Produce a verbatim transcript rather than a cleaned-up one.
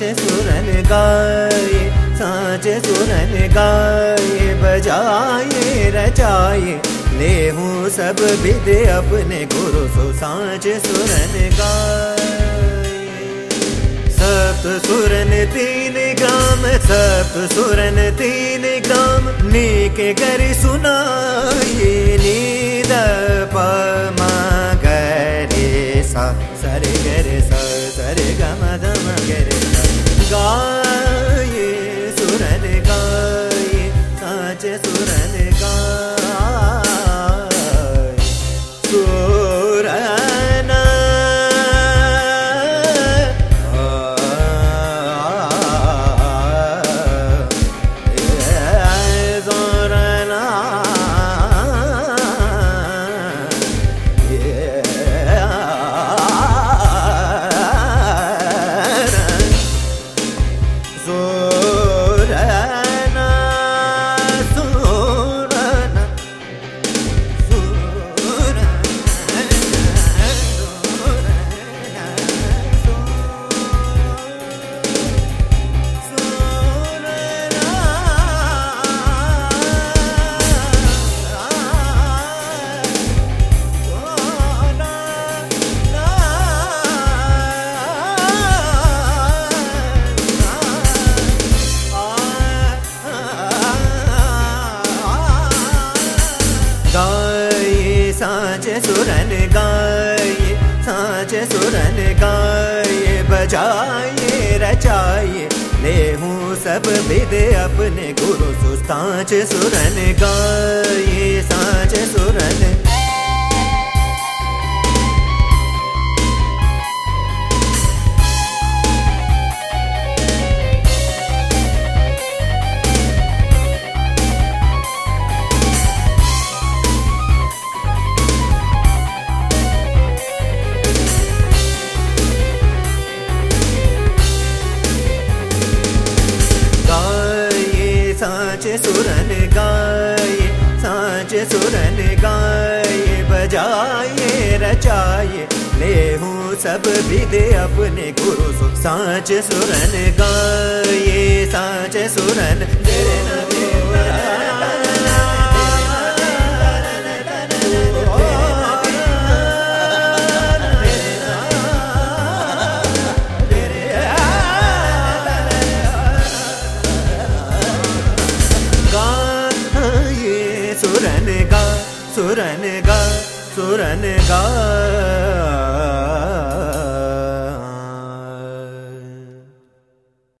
सुरन गाए, साँचे सुरन गाए, बजाए रचाए, ले हूँ सब विदे अपने गुरु सो साँचे सुरन गाए। सप्त सुरन तीन ग्राम, सप्त सुरन तीन ग्राम, नीके करी सुनाए, नीद प म गरे सा, सरे गरे सा, सरे ग म ध म गरे सा। गाये सुरन गाये, साँचे सुरन गाये, सुरन साँचे सुरन गाए, साँचे सुरन गाए, बजाए रचाए, ले हूँ सब विदे अपने गुरु सो साँचे सुरन गाए, साँचे सुरन। साँचे सुरन गाए, साँचे सुरन गाए, बजाए रचाए, ले हूँ सब विदे अपने गुरु सो साँचे सुरन गाए, साँचे सुरन। तेरे नाम सुरन गा, सुरन गा, सुरन गा।